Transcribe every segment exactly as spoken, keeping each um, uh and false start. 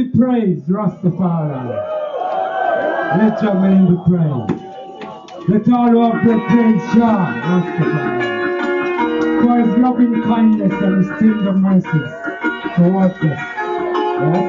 be praised, Rastafari. Let your name be praised. Let all who have breath praise Jah, Rastafari. For his loving kindness and his tender mercies towards us. Yes?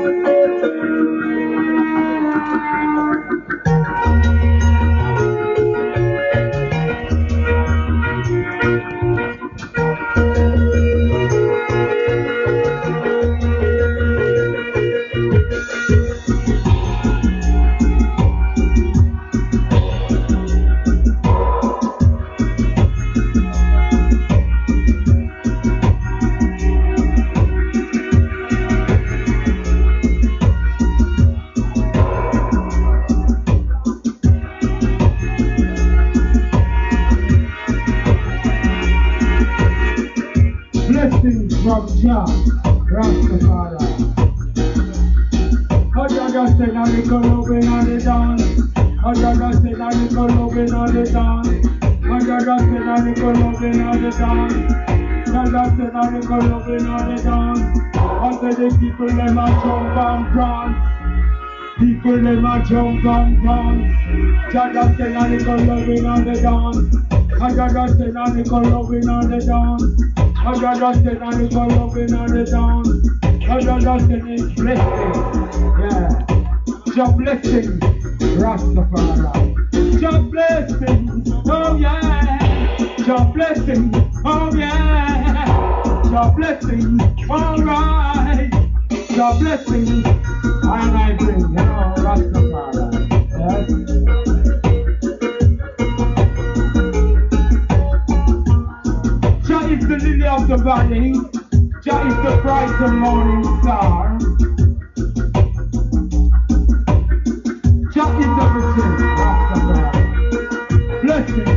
From Jah, Rastafari. How Jah just said a little loving on the dance. How Jah just said a little loving on the dance. How Jah just said a little loving on the dance. Jah just said a little loving on the dance. I said the people them a jump and prance. People them a jump and prance. Jah just said a little loving on the dance. How Jah just said a little loving on the dance. I just said I need for loving on the down. I just said it's blessing. Yeah. Your blessing, Rastafari. Your blessing, oh yeah. Your blessing, oh yeah. Your blessing, alright. Your blessing, and I bring, you know, Rastafari. Yes. Is the lily of the valley, Jah is the bright and morning star. Jah is everything, Rastafari. Blessing.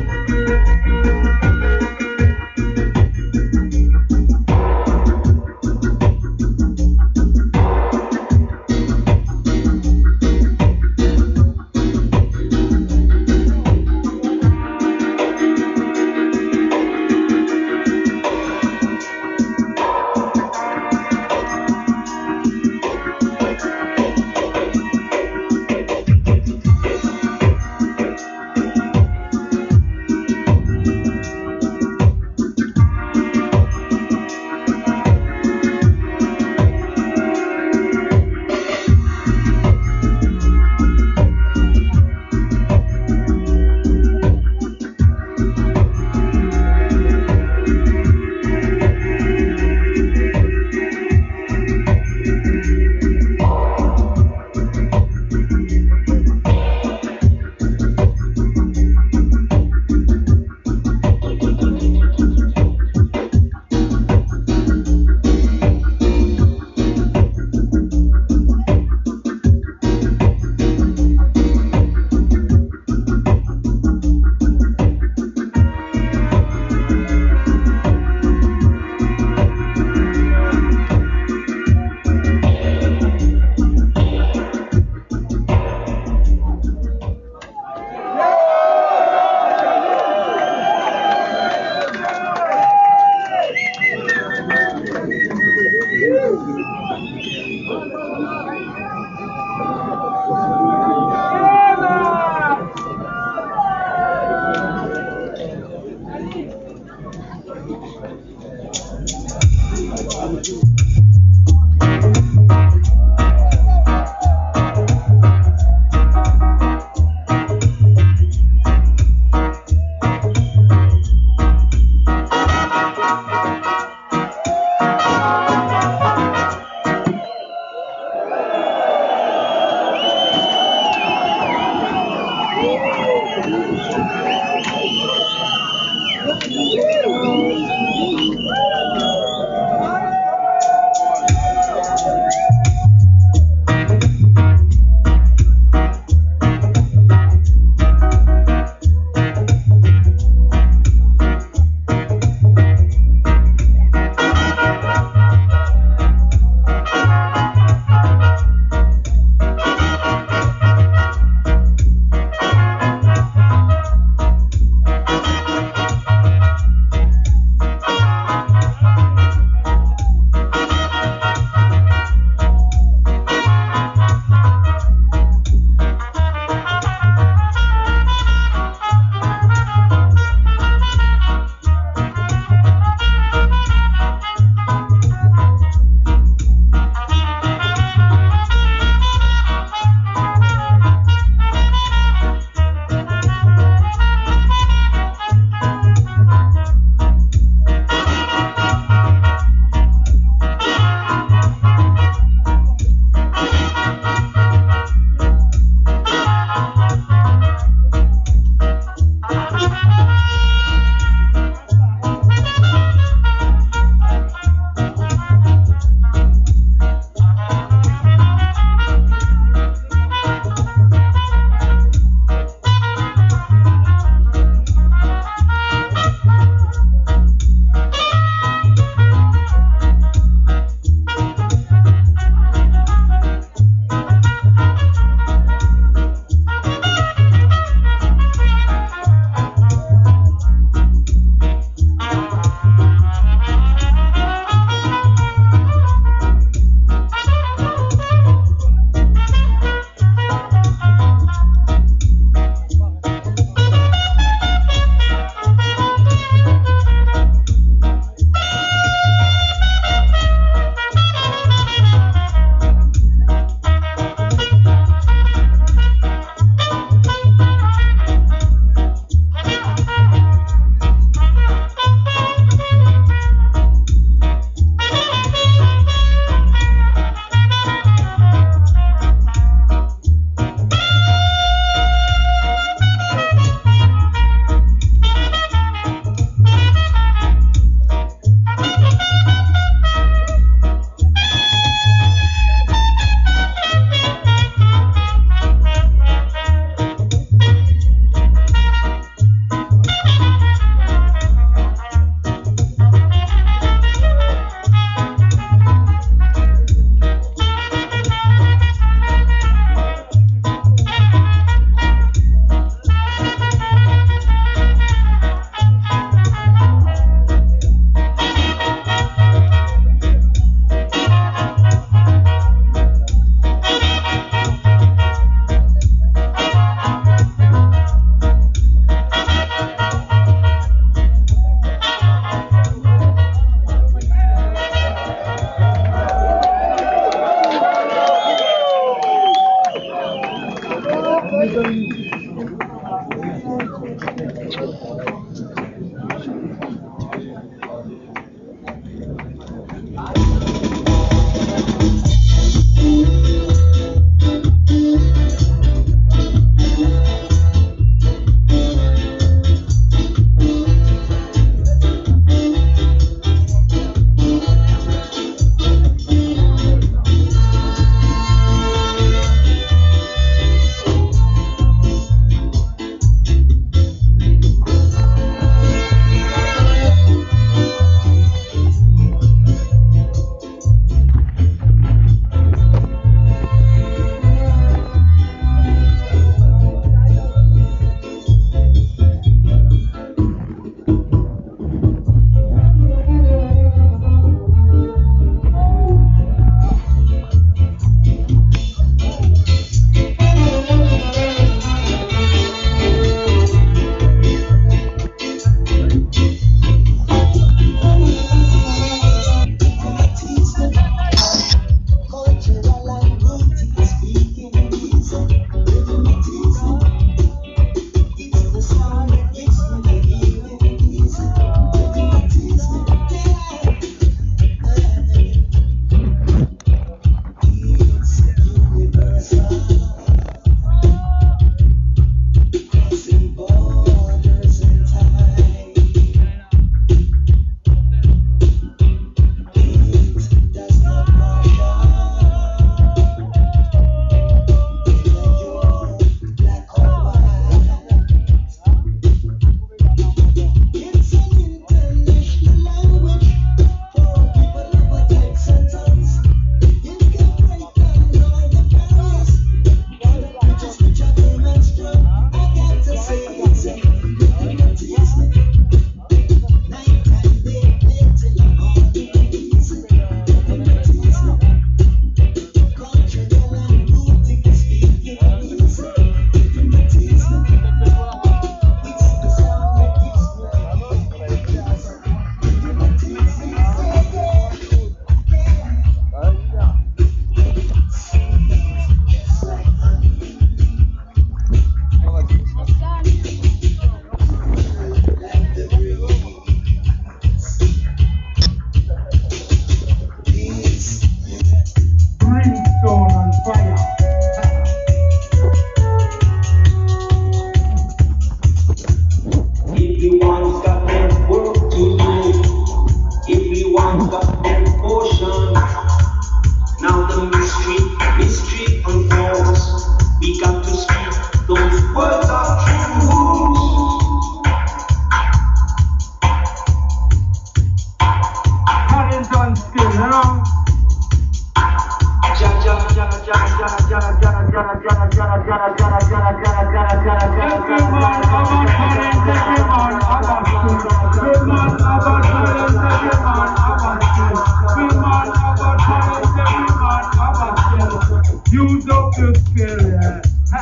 Use up your skill, yeah.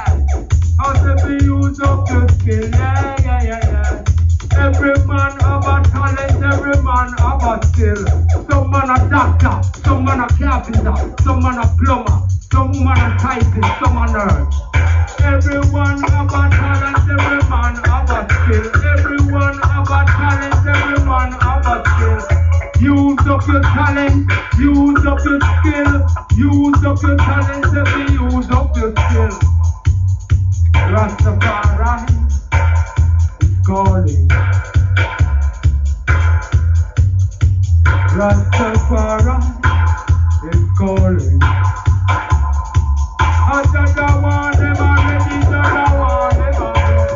How to be use up your skill, yeah, yeah, yeah, yeah. Every man have a talent, every man have a skill. Some man a doctor, some man a carpenter, some man a plumber, some man a typist, some a nurse. Everyone have a talent, every man have a skill. Everyone have a talent, every man have a skill. Use up your talent, use up your skill. Use up your talent, every use up your skill. Rastafari is calling. Rastafari is calling. I just want them already, just want them already.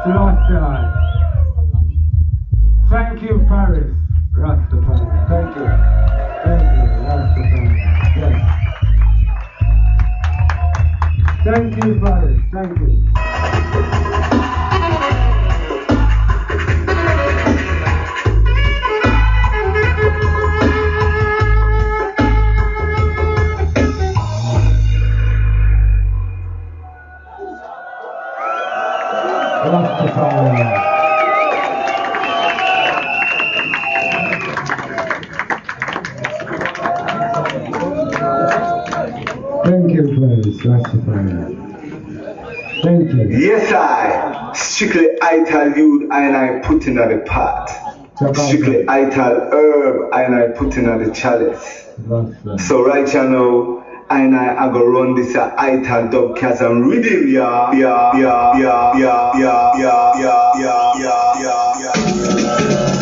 Selassie. Thank you, Paris. Rastafari. Thank you. Thank you, Rastafari. Yes. Thank you, Paris. Thank you. Rastafari. Thank you, Paris. Rastafari. Thank you. Yes, I. Strictly Ital Youth and I put in the pot. Strictly Ital Herb and I put in the chalice. So right now, and I, I go run this uh, Ital Dubcast and rhythm, yeah, yeah, yeah, yeah, yeah, yeah, yeah, yeah, yeah, yeah, yeah, yeah.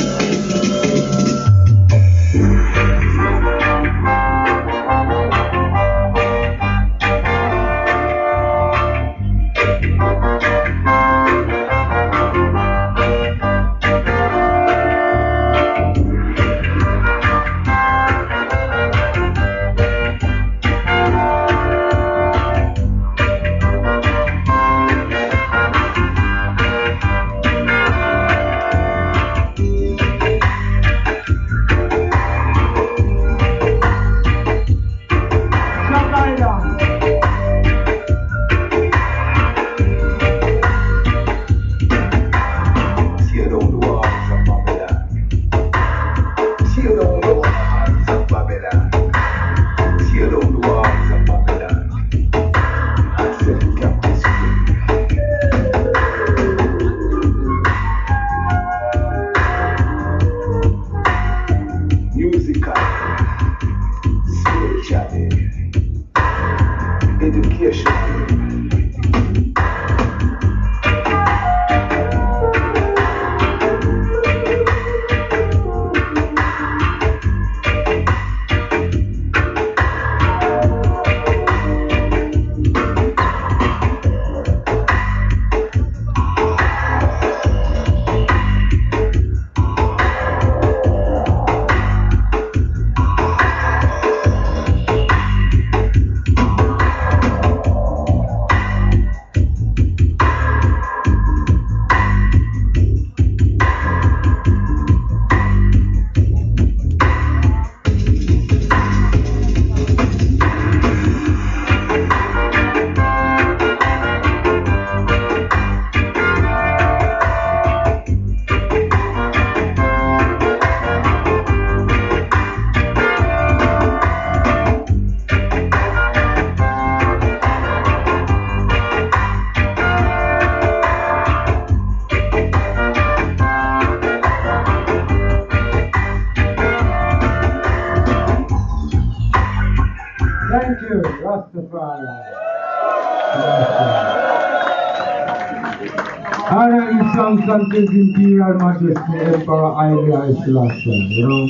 Unto His Imperial Majesty Emperor Haile Selassie, you know.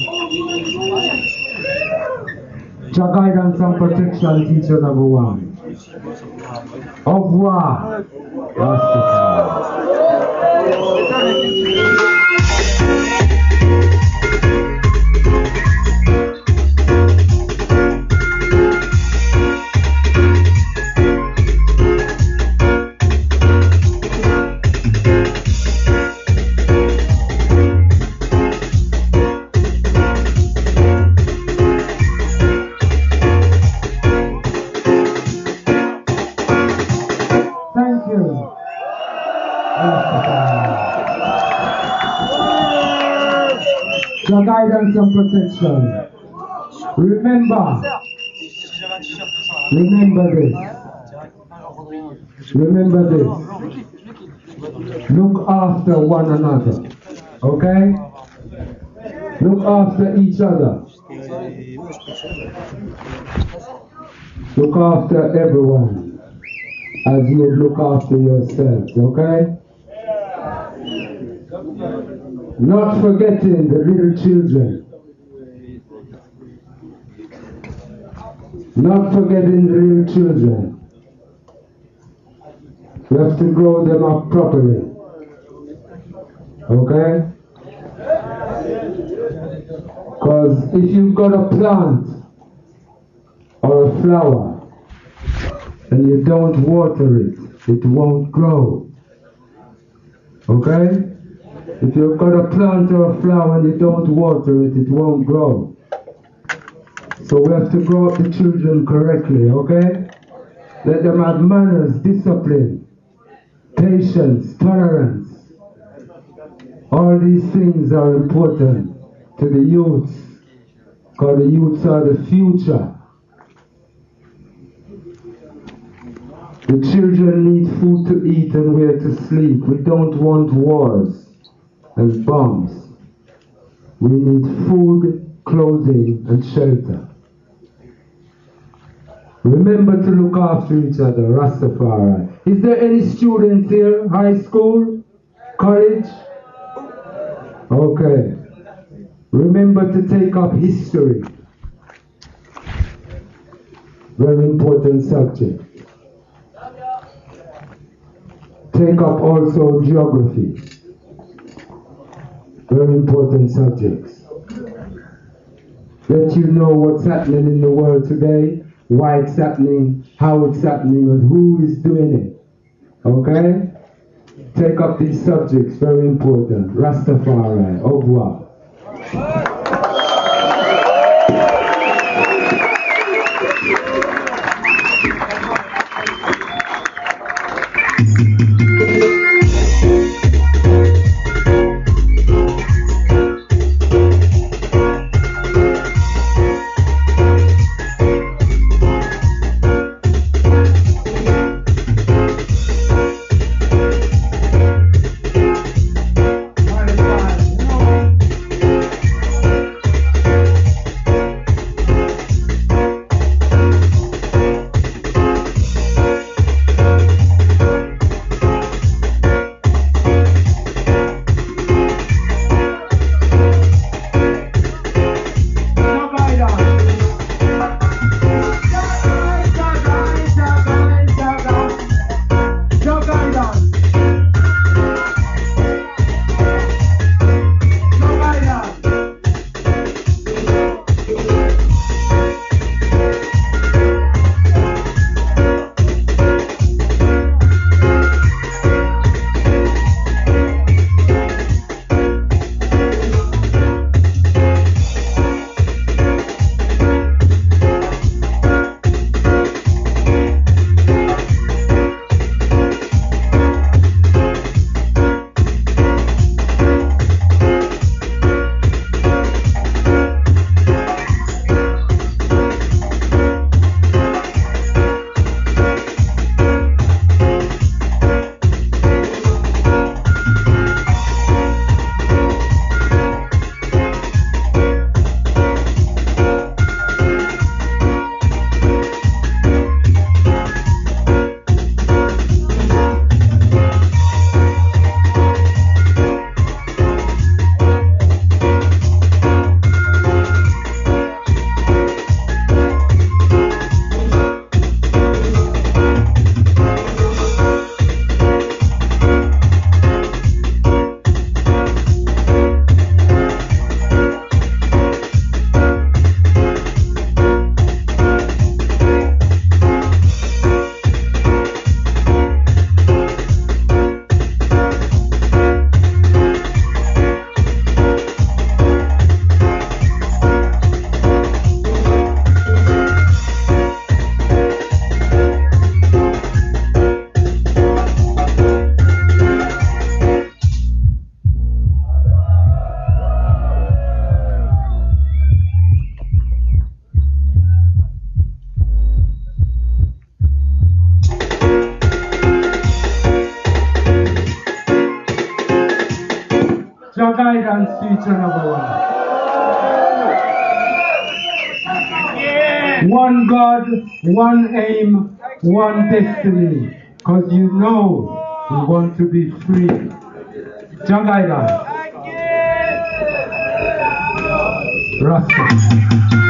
Your guidance and protection, teacher number one. Au revoir, Rastafari. Your guidance and protection. Remember, remember this. Remember this. Look after one another. Okay? Look after each other. Look after everyone as you look after yourselves. Okay? Not forgetting the little children. Not forgetting the little children. We have to grow them up properly. Okay? Because if you've got a plant or a flower and you don't water it, it won't grow. Okay? If you've got a plant or a flower and you don't water it, it won't grow. So we have to grow up the children correctly, okay? Let them have manners, discipline, patience, tolerance. All these things are important to the youths, because the youths are the future. The children need food to eat and where to sleep. We don't want wars and bombs. We need food, clothing, and shelter. Remember to look after each other, Rastafari. Is there any students here? High school? College? Okay. Remember to take up history. Very important subject. Take up also geography. Very important subjects. Let you know what's happening in the world today, why it's happening, how it's happening, and who is doing it. Okay? Take up these subjects, very important. Rastafari, au revoir. Your guidance, future number one. One God, one aim, one destiny. Because you know we want to be free. Your guidance. Rasta.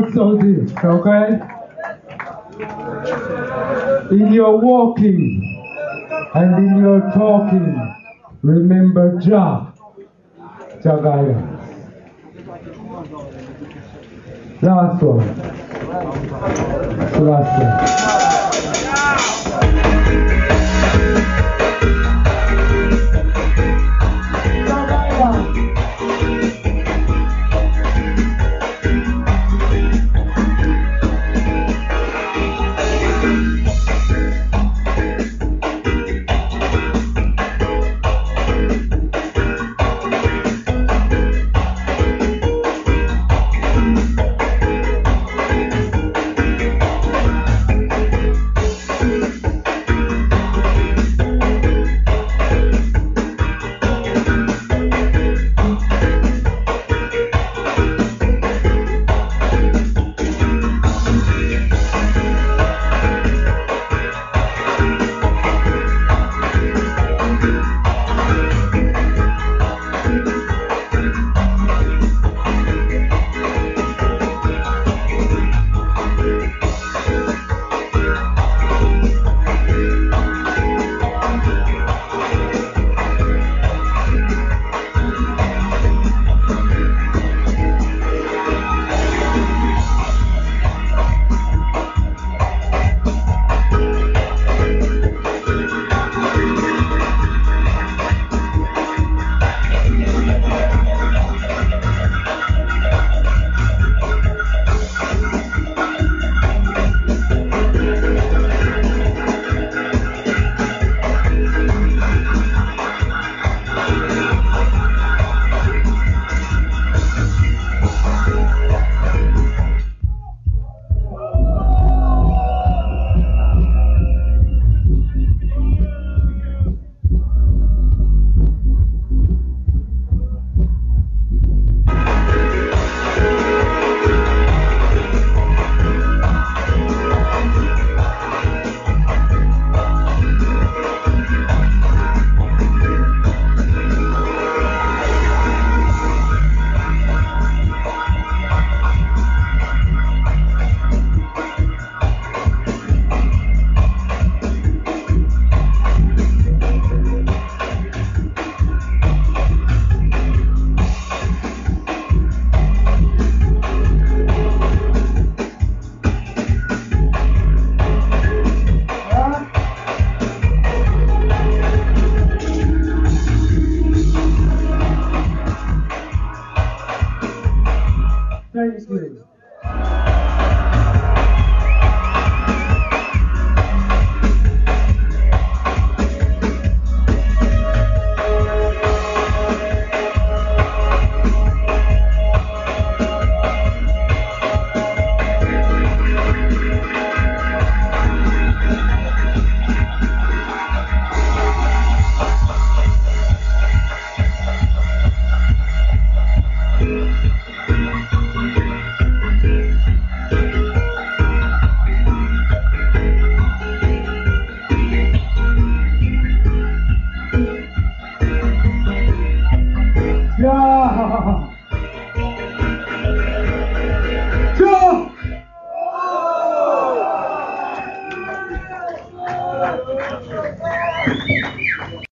also this, okay? In your walking and in your talking, remember Jah, Jah guidance. Last one. Last one. Thank you. Yeah.